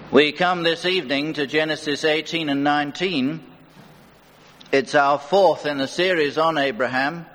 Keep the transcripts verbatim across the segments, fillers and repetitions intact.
We come this evening to Genesis eighteen and nineteen. It's our fourth in the series on Abraham.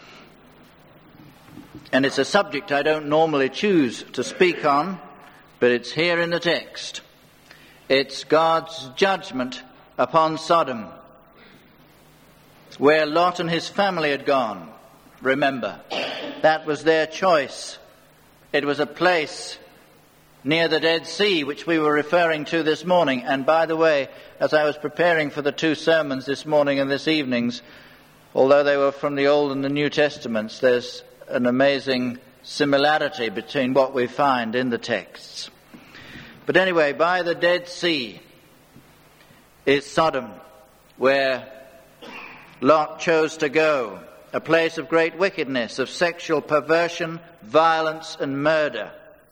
And it's a subject I don't normally choose to speak on, but it's here in the text. It's God's judgment upon Sodom, where Lot and his family had gone. Remember, that was their choice. It was a place near the Dead Sea, which we were referring to this morning. And by the way, as I was preparing for the two sermons this morning and this evening's, although they were from the Old and the New Testaments, there's an amazing similarity between what we find in the texts. But anyway, by the Dead Sea is Sodom, where Lot chose to go, a place of great wickedness, of sexual perversion, violence, and murder.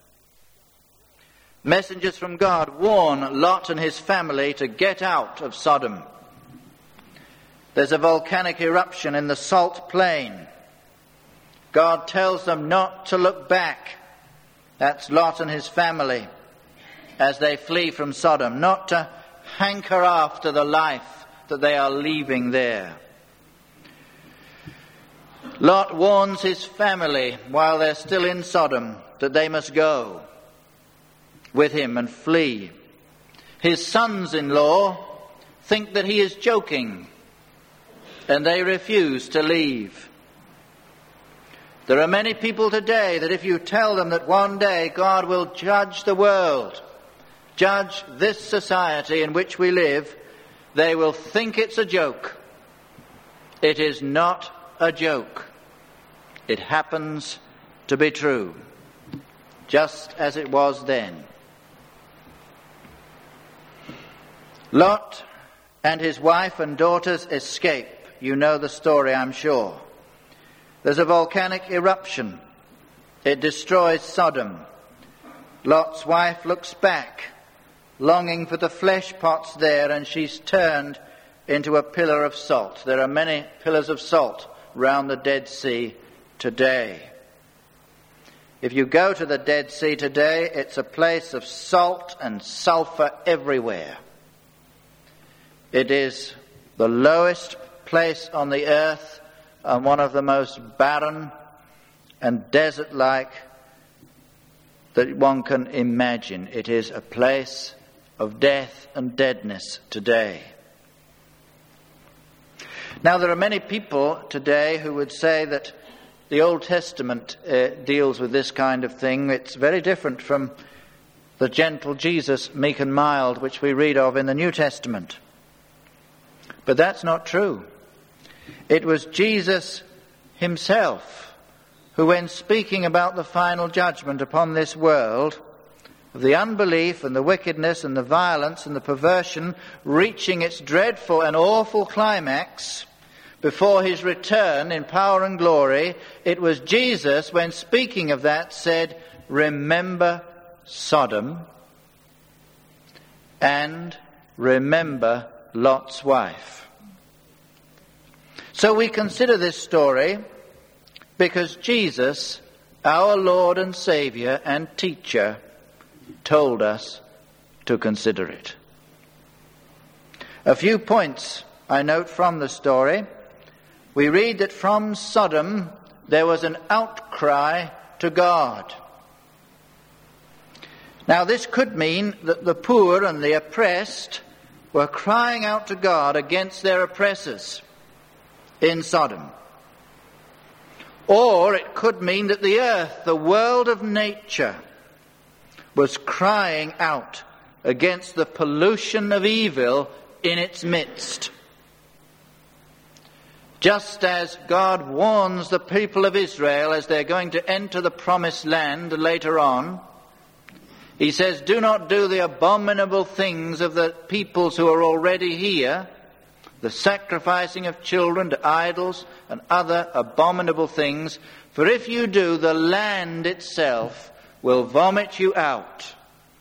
Messengers from God warn Lot and his family to get out of Sodom. There's a volcanic eruption in the Salt Plain. God tells them not to look back. That's Lot and his family as they flee from Sodom, not to hanker after the life that they are leaving there. Lot warns his family while they're still in Sodom that they must go with him and flee. His sons-in-law think that he is joking, and they refuse to leave. There are many people today that if you tell them that one day God will judge the world, judge this society in which we live, they will think it's a joke. It is not a joke. It happens to be true, just as it was then. Lot and his wife and daughters escape. You know the story, I'm sure. There's a volcanic eruption. It destroys Sodom. Lot's wife looks back, longing for the flesh pots there, and she's turned into a pillar of salt. There are many pillars of salt round the Dead Sea today. If you go to the Dead Sea today, it's a place of salt and sulfur everywhere. It is the lowest place on the earth and one of the most barren and desert-like that one can imagine. It is a place of death and deadness today. Now, there are many people today who would say that the Old Testament uh, deals with this kind of thing. It's very different from the gentle Jesus, meek and mild, which we read of in the New Testament. But that's not true. It was Jesus himself who, when speaking about the final judgment upon this world, of the unbelief and the wickedness and the violence and the perversion reaching its dreadful and awful climax before his return in power and glory, it was Jesus, when speaking of that, said, "Remember Sodom and remember Lot's wife." So we consider this story because Jesus, our Lord and Saviour and teacher, told us to consider it. A few points I note from the story. We read that from Sodom there was an outcry to God. Now, this could mean that the poor and the oppressed were crying out to God against their oppressors in Sodom. Or it could mean that the earth, the world of nature, was crying out against the pollution of evil in its midst. Just as God warns the people of Israel as they're going to enter the promised land later on, he says, "Do not do the abominable things of the peoples who are already here, the sacrificing of children to idols and other abominable things, for if you do, the land itself will vomit you out."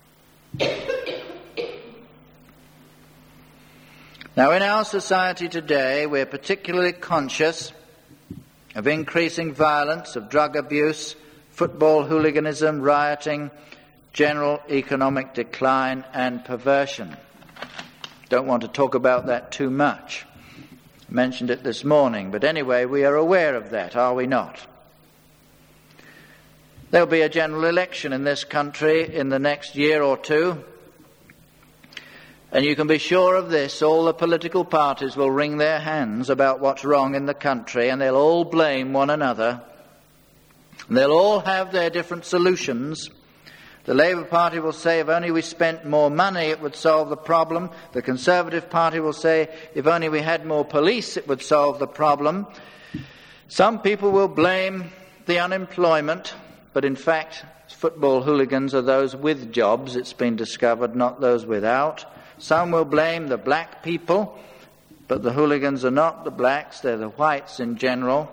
Now, in our society today, we're particularly conscious of increasing violence, of drug abuse, football hooliganism, rioting, general economic decline and perversion. Don't want to talk about that too much. I mentioned it this morning, but anyway, we are aware of that, are we not? There'll be a general election in this country in the next year or two, and you can be sure of this, all the political parties will wring their hands about what's wrong in the country, and they'll all blame one another. And they'll all have their different solutions. The Labour Party will say, if only we spent more money, it would solve the problem. The Conservative Party will say, if only we had more police, it would solve the problem. Some people will blame the unemployment, but in fact, football hooligans are those with jobs, it's been discovered, not those without. Some will blame the black people, but the hooligans are not the blacks, they're the whites in general.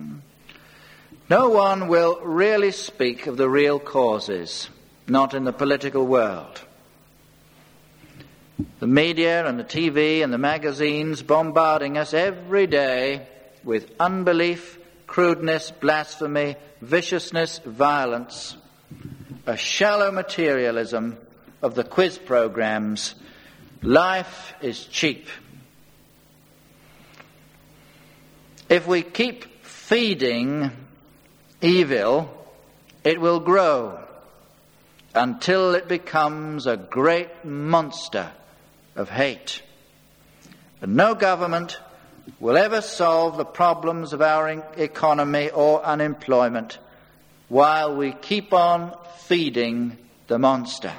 No one will really speak of the real causes, not in the political world. The media and the T V and the magazines bombarding us every day with unbelief, crudeness, blasphemy, viciousness, violence, a shallow materialism of the quiz programs. Life is cheap. If we keep feeding evil, it will grow until it becomes a great monster of hate. And no government will ever solve the problems of our economy or unemployment while we keep on feeding the monster.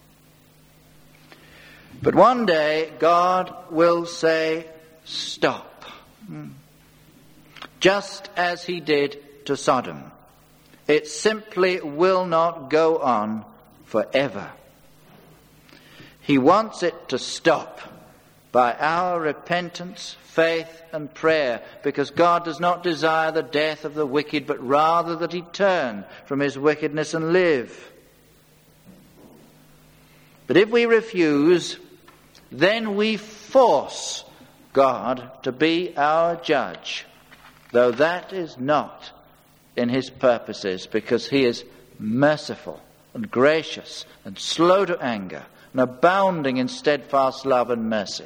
But one day God will say, stop. Just as he did to Sodom. It simply will not go on forever. He wants it to stop by our repentance, faith, and prayer, because God does not desire the death of the wicked, but rather that he turn from his wickedness and live. But if we refuse, then we force God to be our judge, though that is not in his purposes, because he is merciful and gracious and slow to anger and abounding in steadfast love and mercy.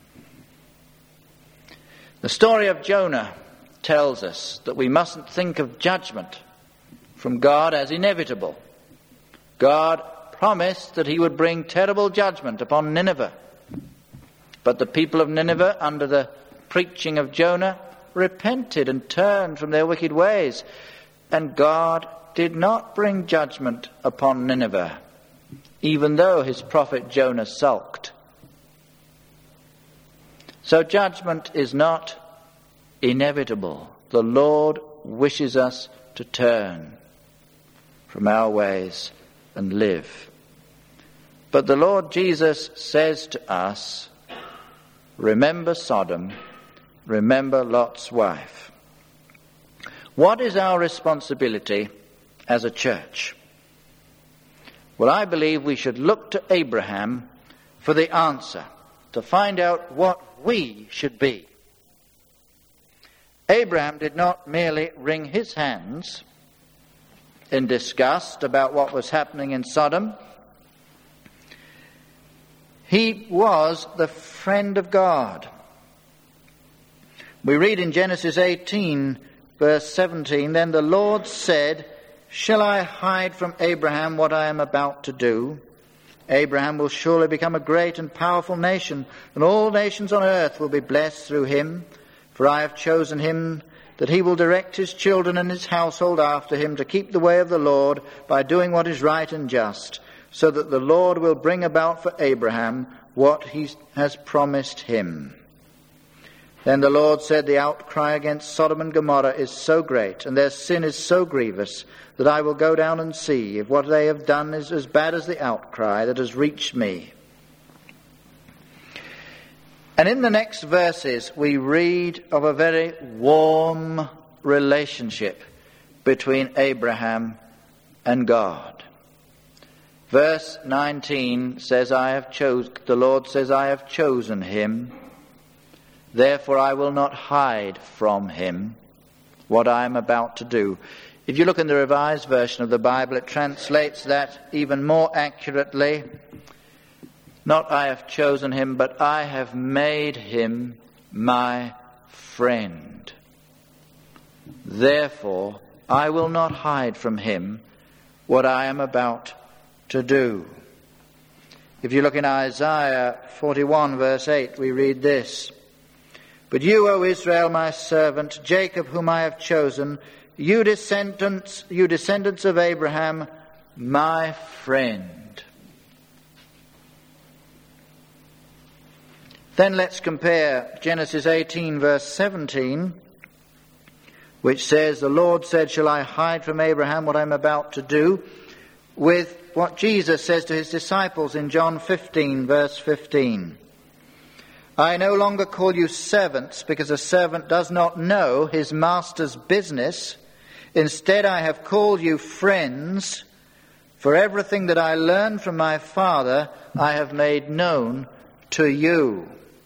The story of Jonah tells us that we mustn't think of judgment from God as inevitable. God promised that he would bring terrible judgment upon Nineveh. But the people of Nineveh, under the preaching of Jonah, repented and turned from their wicked ways. And God did not bring judgment upon Nineveh, even though his prophet Jonah sulked. So judgment is not inevitable. The Lord wishes us to turn from our ways and live. But the Lord Jesus says to us, remember Sodom, remember Lot's wife. What is our responsibility as a church? Well, I believe we should look to Abraham for the answer, to find out what we should be. Abraham did not merely wring his hands in disgust about what was happening in Sodom. He was the friend of God. We read in Genesis eighteen, verse seventeen, then the Lord said, shall I hide from Abraham what I am about to do? Abraham will surely become a great and powerful nation, and all nations on earth will be blessed through him. For I have chosen him that he will direct his children and his household after him to keep the way of the Lord by doing what is right and just, so that the Lord will bring about for Abraham what he has promised him. Then the Lord said, the outcry against Sodom and Gomorrah is so great, and their sin is so grievous, that I will go down and see if what they have done is as bad as the outcry that has reached me. And in the next verses we read of a very warm relationship between Abraham and God. Verse nineteen says, I have chosen, the Lord says, I have chosen him. Therefore I will not hide from him what I am about to do. If you look in the Revised Version of the Bible, it translates that even more accurately. Not I have chosen him, but I have made him my friend. Therefore, I will not hide from him what I am about to do. If you look in Isaiah forty-one, verse eight, we read this. But you, O Israel, my servant, Jacob, whom I have chosen, you descendants, you descendants of Abraham, my friend. Then let's compare Genesis eighteen, verse seventeen, which says, the Lord said, shall I hide from Abraham what I'm about to do, with what Jesus says to his disciples in John fifteen, verse fifteen. I no longer call you servants, because a servant does not know his master's business. Instead, I have called you friends, for everything that I learned from my Father, I have made known to you.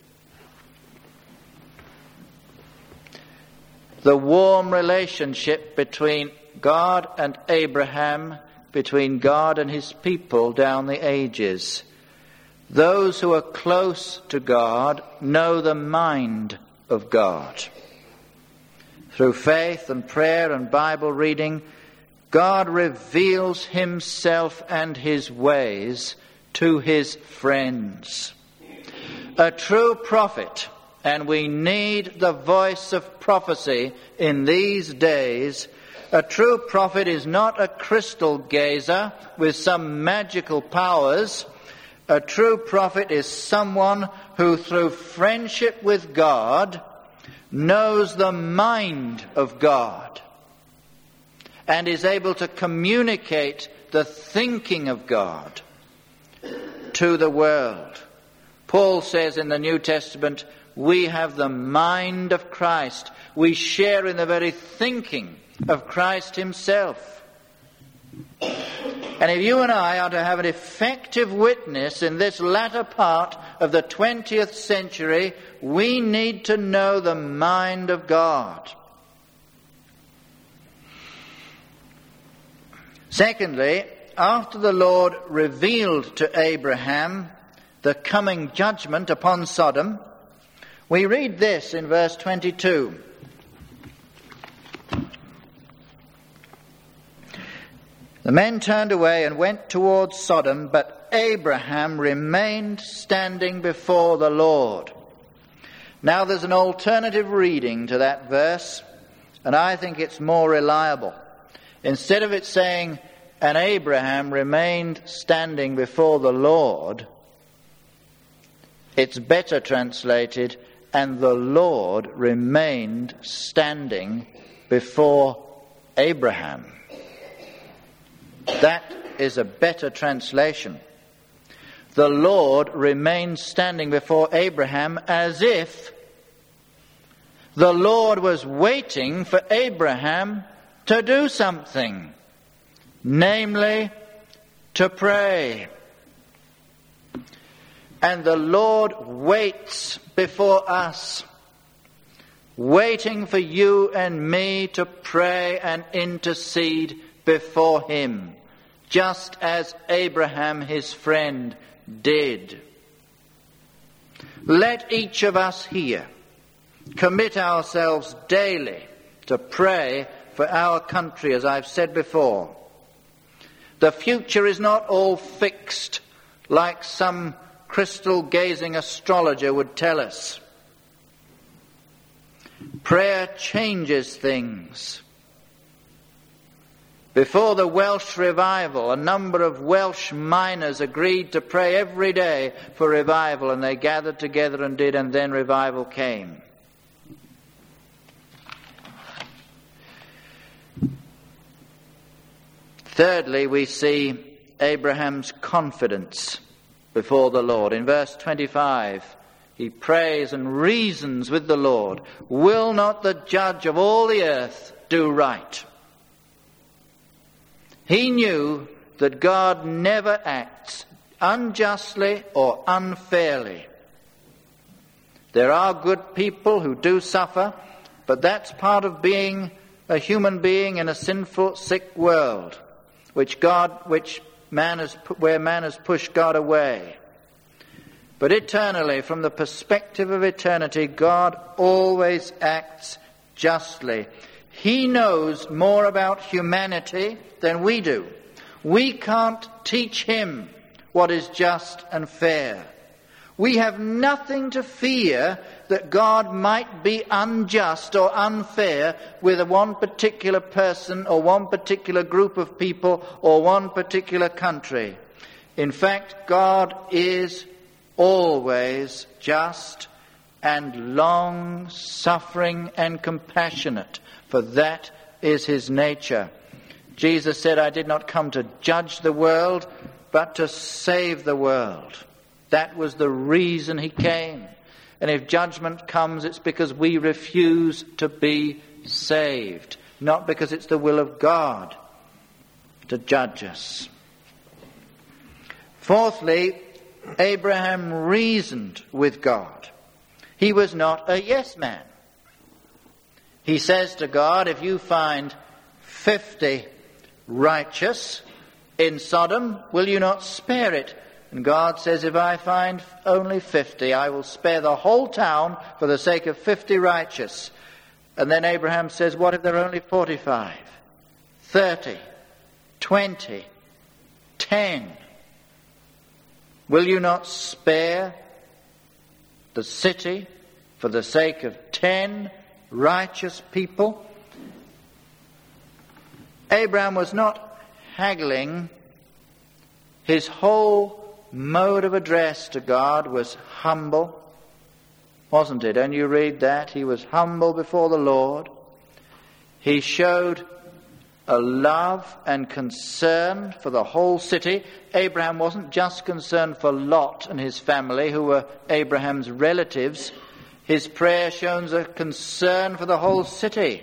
The warm relationship between God and Abraham, between God and his people down the ages. Those who are close to God know the mind of God. Through faith and prayer and Bible reading, God reveals himself and his ways to his friends. A true prophet, and we need the voice of prophecy in these days. A true prophet is not a crystal gazer with some magical powers. A true prophet is someone who, through friendship with God, knows the mind of God and is able to communicate the thinking of God to the world. Paul says in the New Testament, we have the mind of Christ. We share in the very thinking of Christ himself. And if you and I are to have an effective witness in this latter part of the twentieth century, we need to know the mind of God. Secondly, after the Lord revealed to Abraham the coming judgment upon Sodom, we read this in verse twenty-two. The men turned away and went towards Sodom, but Abraham remained standing before the Lord. Now there's an alternative reading to that verse, and I think it's more reliable. Instead of it saying, and Abraham remained standing before the Lord, it's better translated, and the Lord remained standing before Abraham. That is a better translation. The Lord remained standing before Abraham as if the Lord was waiting for Abraham to do something, namely to pray. And the Lord waits before us, waiting for you and me to pray and intercede before him, just as Abraham, his friend, did. Let each of us here commit ourselves daily to pray for our country, as I've said before. The future is not all fixed like some crystal-gazing astrologer would tell us. Prayer changes things. Before the Welsh revival, a number of Welsh miners agreed to pray every day for revival, and they gathered together and did, and then revival came. Thirdly, we see Abraham's confidence before the Lord. In verse twenty-five, he prays and reasons with the Lord. Will not the judge of all the earth do right? He knew that God never acts unjustly or unfairly. There are good people who do suffer, but that's part of being a human being in a sinful, sick world, which God, which man has, where man has pushed God away. But eternally, from the perspective of eternity, God always acts justly. He knows more about humanity than we do. We can't teach him what is just and fair. We have nothing to fear that God might be unjust or unfair with one particular person or one particular group of people or one particular country. In fact, God is always just and long-suffering and compassionate, for that is his nature. Jesus said, I did not come to judge the world, but to save the world. That was the reason he came. And if judgment comes, it's because we refuse to be saved, not because it's the will of God to judge us. Fourthly, Abraham reasoned with God. He was not a yes man. He says to God, if you find fifty righteous in Sodom, will you not spare it? And God says, if I find only fifty, I will spare the whole town for the sake of fifty righteous. And then Abraham says, what if there are only forty-five, thirty, twenty, ten? Will you not spare the city for the sake of ten righteous people? Abraham was not haggling. His whole mode of address to God was humble, wasn't it? And you read that. He was humble before the Lord. He showed a love and concern for the whole city. Abraham wasn't just concerned for Lot and his family, who were Abraham's relatives. His prayer shows a concern for the whole city.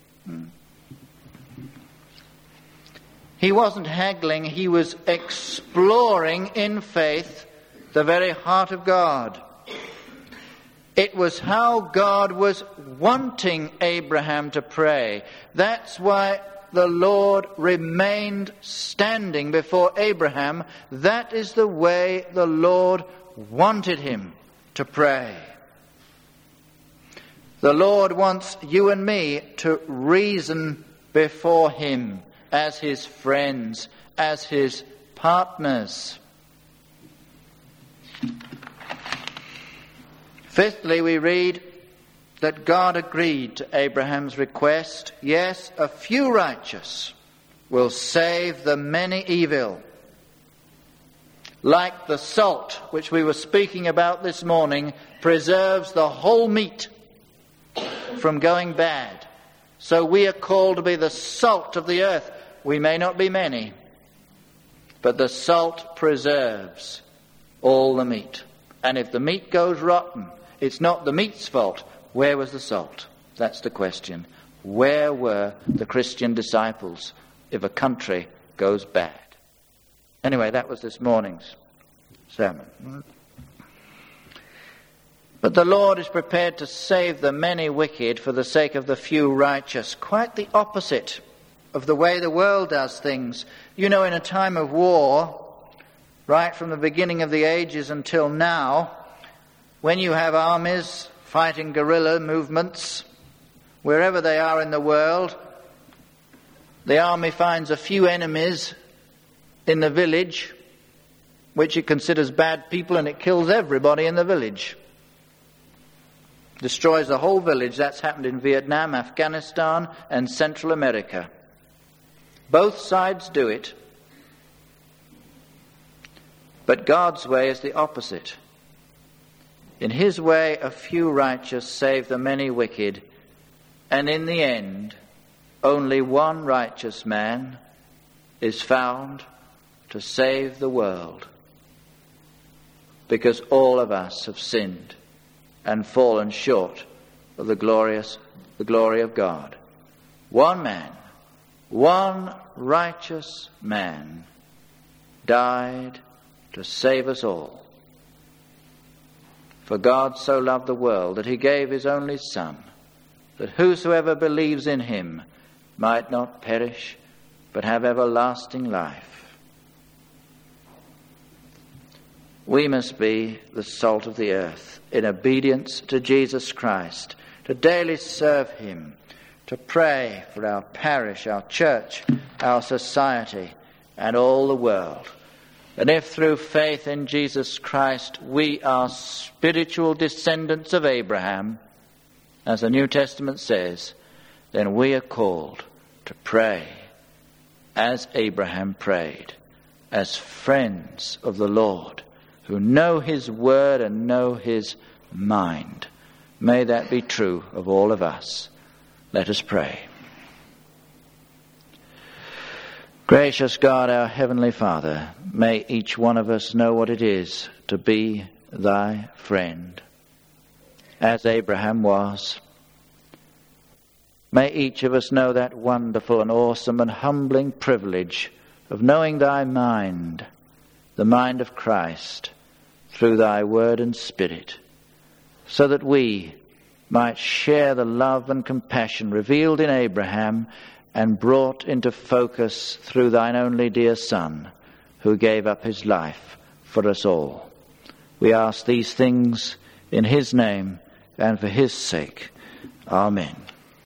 He wasn't haggling, he was exploring in faith the very heart of God. It was how God was wanting Abraham to pray. That's why the Lord remained standing before Abraham. That is the way the Lord wanted him to pray. The Lord wants you and me to reason before him as his friends, as his partners. Fifthly, we read that God agreed to Abraham's request. Yes, a few righteous will save the many evil. Like the salt which we were speaking about this morning preserves the whole meat from going bad. So we are called to be the salt of the earth. We may not be many, but the salt preserves all the meat. And if the meat goes rotten, it's not the meat's fault. Where was the salt? That's the question. Where were the Christian disciples if a country goes bad? Anyway, that was this morning's sermon. But the Lord is prepared to save the many wicked for the sake of the few righteous. Quite the opposite of the way the world does things. You know, in a time of war, right from the beginning of the ages until now, when you have armies fighting guerrilla movements, wherever they are in the world, the army finds a few enemies in the village, which it considers bad people, and it kills everybody in the village. Destroys the whole village. That's happened in Vietnam, Afghanistan, and Central America. Both sides do it. But God's way is the opposite. In his way, a few righteous save the many wicked, and in the end, only one righteous man is found to save the world, because all of us have sinned and fallen short of the glorious, the glory of God. One man, one righteous man died to save us all. For God so loved the world that he gave his only Son, that whosoever believes in him might not perish, but have everlasting life. We must be the salt of the earth, in obedience to Jesus Christ, to daily serve him, to pray for our parish, our church, our society, and all the world. And if through faith in Jesus Christ we are spiritual descendants of Abraham, as the New Testament says, then we are called to pray as Abraham prayed, as friends of the Lord, who know his word and know his mind. May that be true of all of us. Let us pray. Gracious God, our Heavenly Father, may each one of us know what it is to be thy friend, as Abraham was. May each of us know that wonderful and awesome and humbling privilege of knowing thy mind, the mind of Christ, through thy word and spirit, so that we might share the love and compassion revealed in Abraham and brought into focus through thine only dear Son, who gave up his life for us all. We ask these things in his name and for his sake. Amen.